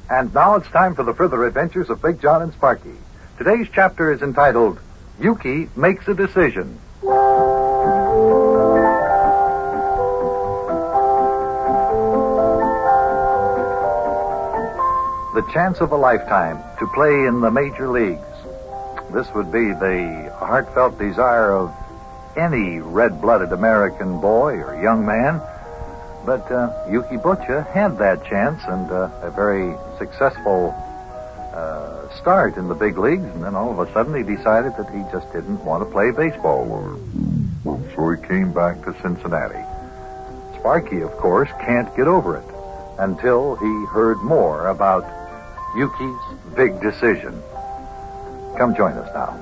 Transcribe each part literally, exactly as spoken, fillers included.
And now it's time for the further adventures of Big John and Sparky. Today's chapter is entitled, Yuki Makes a Decision. The chance of a lifetime to play in the major leagues. This would be the heartfelt desire of any red-blooded American boy or young man. But uh, Yuki Butcher had that chance and uh, a very successful uh, start in the big leagues. And then all of a sudden he decided that he just didn't want to play baseball. So he came back to Cincinnati. Sparky, of course, can't get over it until he heard more about Yuki's big decision. Come join us now.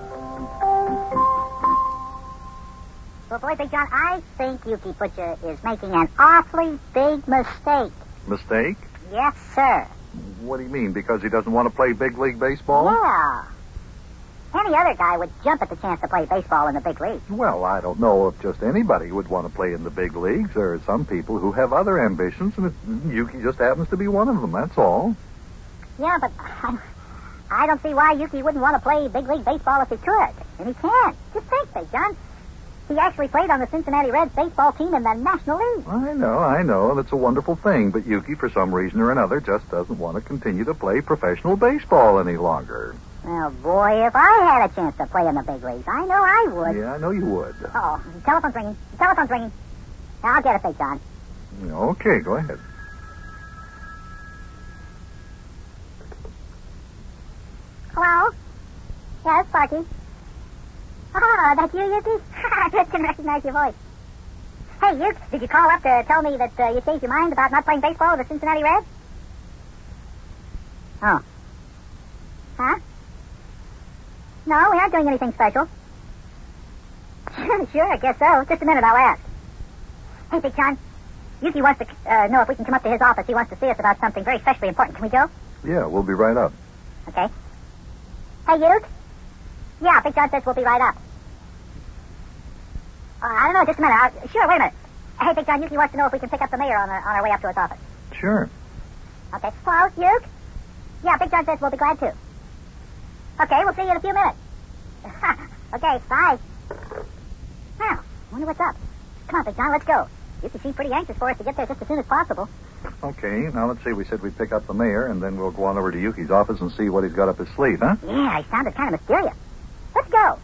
Well, boy, Big John, I think Yuki Butcher is making an awfully big mistake. Mistake? Yes, sir. What do you mean? Because he doesn't want to play big league baseball? Yeah. Any other guy would jump at the chance to play baseball in the big league. Well, I don't know if just anybody would want to play in the big leagues. There are some people who have other ambitions, and it, Yuki just happens to be one of them, that's all. Yeah, but I, I don't see why Yuki wouldn't want to play big league baseball if he could. And he can't. Just think, Big John. He actually played on the Cincinnati Reds baseball team in the National League. I know, I know, and it's a wonderful thing. But Yuki, for some reason or another, just doesn't want to continue to play professional baseball any longer. Well, boy, if I had a chance to play in the big leagues, I know I would. Yeah, I know you would. Oh, the telephone's ringing. The telephone's ringing. I'll get it, Big John. Okay, go ahead. Hello? Yes, Sparky. Oh, that's you, Yuki? I just didn't recognize your voice. Hey, Yuki, did you call up to tell me that uh, you changed your mind about not playing baseball with the Cincinnati Reds? Oh. Huh? No, we aren't doing anything special. Sure, sure, I guess so. Just a minute, I'll ask. Hey, Big John, Yuki wants to uh, know if we can come up to his office. He wants to see us about something very specially important. Can we go? Yeah, we'll be right up. Okay. Hey, Yuki? Yeah, Big John says we'll be right up. Uh, I don't know, just a minute. I'll, sure, wait a minute. Hey, Big John, Yuki wants to know if we can pick up the mayor on, the, on our way up to his office. Sure. Okay. Hello, Yuki? Yeah, Big John says we'll be glad to. Okay, we'll see you in a few minutes. Okay, bye. Now, wonder what's up. Come on, Big John, let's go. Yuki seems pretty anxious for us to get there just as soon as possible. Okay, now let's see. We said we'd pick up the mayor, and then we'll go on over to Yuki's office and see what he's got up his sleeve, huh? Yeah, he sounded kind of mysterious. Let's go.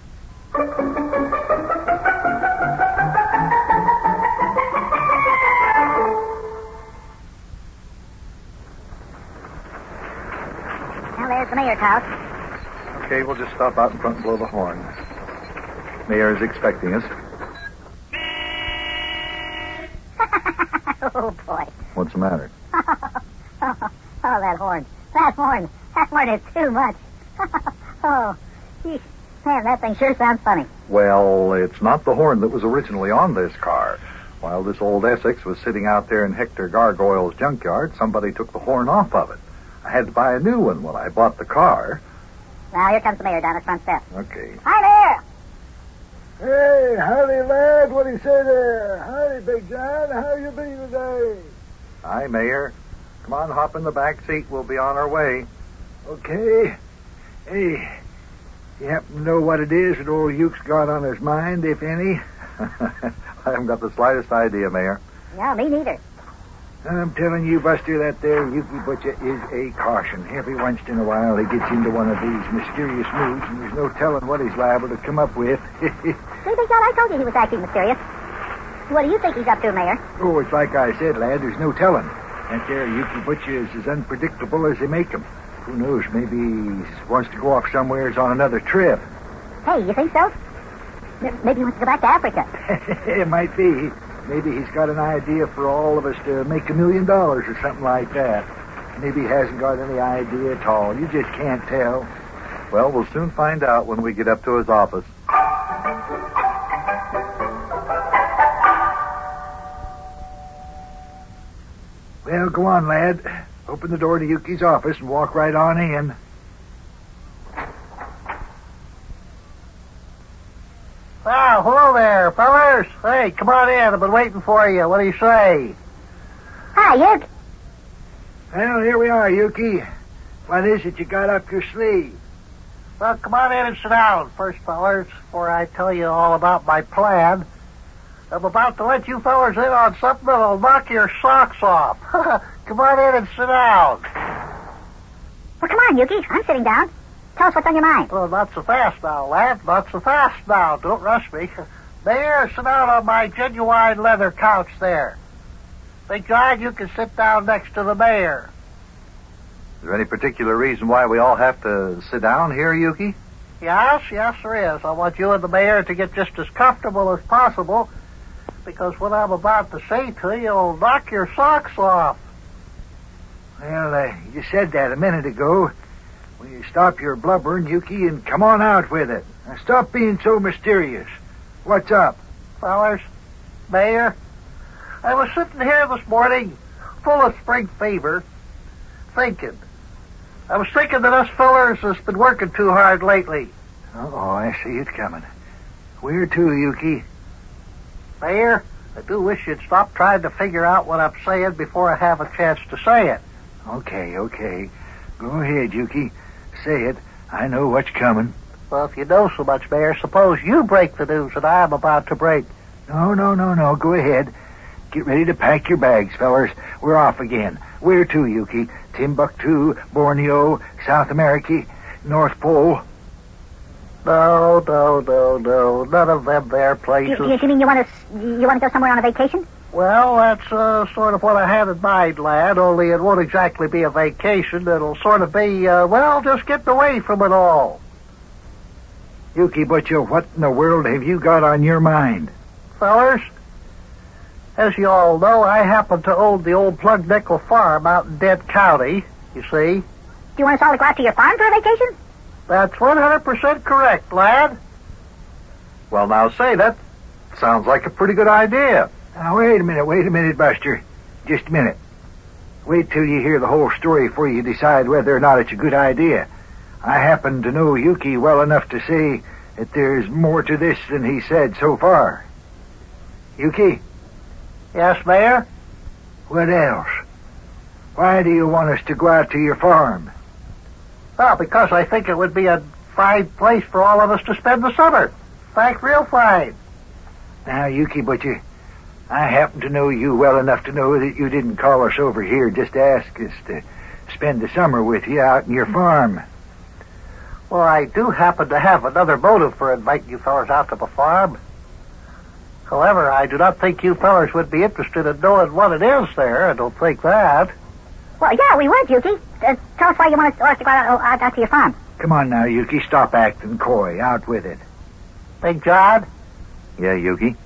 Now, there's the mayor's house. Okay, we'll just stop out in front and blow the horn. Mayor is expecting us. Oh, boy. What's the matter? oh, oh, that horn. That horn. That horn is too much. Oh, geez. Man, that thing sure sounds funny. Well, it's not the horn that was originally on this car. While this old Essex was sitting out there in Hector Gargoyle's junkyard, somebody took the horn off of it. I had to buy a new one when I bought the car. Now, here comes the mayor down the front steps. Okay. Hi, Mayor! Hey, howdy, lad. What do you say there? Howdy, Big John. How you be today? Hi, Mayor. Come on, hop in the back seat. We'll be on our way. Okay. Hey, you happen to know what it is that old Yuke's got on his mind, if any? I haven't got the slightest idea, Mayor. No, me neither. I'm telling you, Buster, that there Yuki Butcher is a caution. Every once in a while he gets into one of these mysterious moods, and there's no telling what he's liable to come up with. See, Big John, I told you he was acting mysterious. What do you think he's up to, Mayor? Oh, it's like I said, lad, there's no telling. That there Yuki Butcher is as unpredictable as they make him. Who knows, maybe he wants to go off somewheres on another trip. Hey, you think so? Maybe he wants to go back to Africa. It might be. Maybe he's got an idea for all of us to make a million dollars or something like that. Maybe he hasn't got any idea at all. You just can't tell. Well, we'll soon find out when we get up to his office. Well, go on, lad. Open the door to Yuki's office and walk right on in. Well, hello there, fellas. Hey, come on in. I've been waiting for you. What do you say? Hi, Yuke. Well, here we are, Yuki. What is it you got up your sleeve? Well, come on in and sit down first, fellers, before I tell you all about my plan. I'm about to let you fellers in on something that'll knock your socks off. Come on in and sit down. Well, come on, Yuki. I'm sitting down. Tell us what's on your mind. Oh, not so fast now, lad. Not so fast now. Don't rush me. There, sit down on my genuine leather couch there. Big John, you can sit down next to the mayor. Is there any particular reason why we all have to sit down here, Yuki? Yes, yes, there is. I want you and the mayor to get just as comfortable as possible, because what I'm about to say to you will knock your socks off. Well, uh, you said that a minute ago. Will you stop your blubbering, Yuki, and come on out with it? Now stop being so mysterious. What's up? Fellers, Mayor, I was sitting here this morning, full of spring fever, thinking. I was thinking that us fellers has been working too hard lately. Oh, I see it coming. Where to, Yuki? Mayor, I do wish you'd stop trying to figure out what I'm saying before I have a chance to say it. Okay, okay. Go ahead, Yuki. Say it. I know what's coming. Well, if you know so much, Mayor, suppose you break the news that I'm about to break. No, no, no, no. Go ahead. Get ready to pack your bags, fellers. We're off again. Where to, Yuki? Timbuktu, Borneo, South America, North Pole? No, no, no, no. None of them there places. You, you mean you want to you want to go somewhere on a vacation? Well, that's uh, sort of what I had in mind, lad, only it won't exactly be a vacation. It'll sort of be, uh, well, just getting away from it all. Yuki Butcher, what in the world have you got on your mind? Fellers, as you all know, I happen to own the old Plug Nickel Farm out in Dent County, you see. Do you want us all to go out to your farm for a vacation? That's one hundred percent correct, lad. Well, now, say, that sounds like a pretty good idea. Now, wait a minute, wait a minute, Buster. Just a minute. Wait till you hear the whole story before you decide whether or not it's a good idea. I happen to know Yuki well enough to say that there's more to this than he said so far. Yuki? Yes, Mayor? What else? Why do you want us to go out to your farm? Well, because I think it would be a fine place for all of us to spend the summer. In fact, real fine. Now, Yuki Butcher, I happen to know you well enough to know that you didn't call us over here just to ask us to spend the summer with you out in your farm. Well, I do happen to have another motive for inviting you fellers out to the farm. However, I do not think you fellers would be interested in knowing what it is there. I don't think that. Well, yeah, we would, Yuki. Uh, tell us why you want us, us to go out, out, out to your farm. Come on now, Yuki. Stop acting coy. Out with it. Big John? Yeah, Yuki?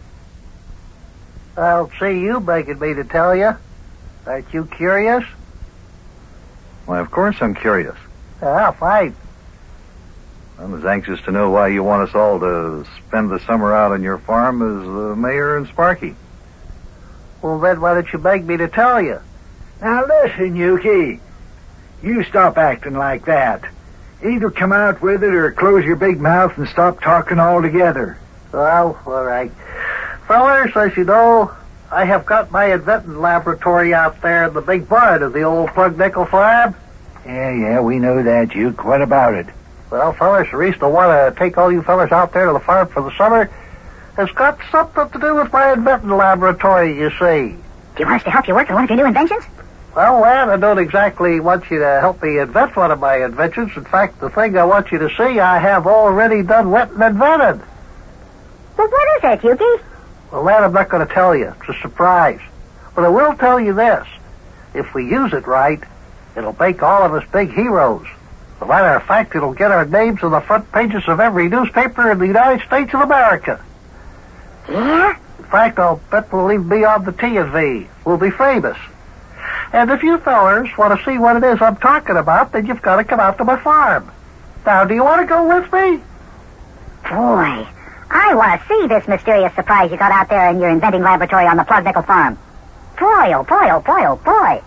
I don't see you begging me to tell you. Aren't you curious? Well, of course I'm curious. Yeah, fine. I'm as anxious to know why you want us all to spend the summer out on your farm as the mayor and Sparky. Well, then why don't you beg me to tell you? Now listen, Yuki. You stop acting like that. Either come out with it or close your big mouth and stop talking altogether. Well, all right. Fellers, as you know, I have got my inventing laboratory out there in the big barn of the old Plug Nickel Farm. Yeah, yeah, we know that, Yuke. What about it? Well, fellers, the reason I want to take all you fellers out there to the farm for the summer has got something to do with my inventing laboratory, you see. Do you want us to help you work on one of your new inventions? Well, lad, I don't exactly want you to help me invent one of my inventions. In fact, the thing I want you to see, I have already done wet and invented. Well, what is it, Yuki? Well, lad, I'm not going to tell you. It's a surprise. But I will tell you this. If we use it right, it'll make all of us big heroes. As a matter of fact, it'll get our names on the front pages of every newspaper in the United States of America. Yeah? In fact, I'll bet we'll even be on the T V. We'll be famous. And if you fellers want to see what it is I'm talking about, then you've got to come out to my farm. Now, do you want to go with me? Boy, I want to see this mysterious surprise you got out there in your inventing laboratory on the Plug Nickel Farm. Boy, oh boy, oh boy, oh boy.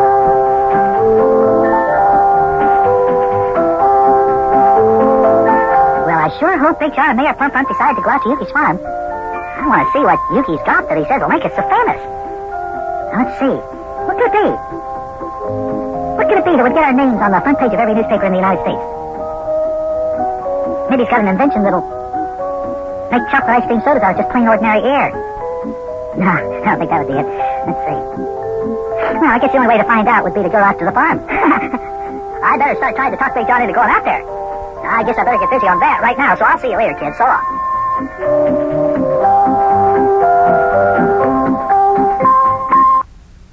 Well, I sure hope Big John and Mayor Plump Plump decide to go out to Yuki's farm. I want to see what Yuki's got that he says will make it so famous. Now, let's see. What could it be? could it be that would get our names on the front page of every newspaper in the United States? Maybe he's got an invention that'll make chocolate ice cream sodas out of just plain ordinary air. No, I don't think that would be it. Let's see. Well, I guess the only way to find out would be to go out to the farm. I better start trying to talk Big John into going out there. I guess I better get busy on that right now, so I'll see you later, kid. So long.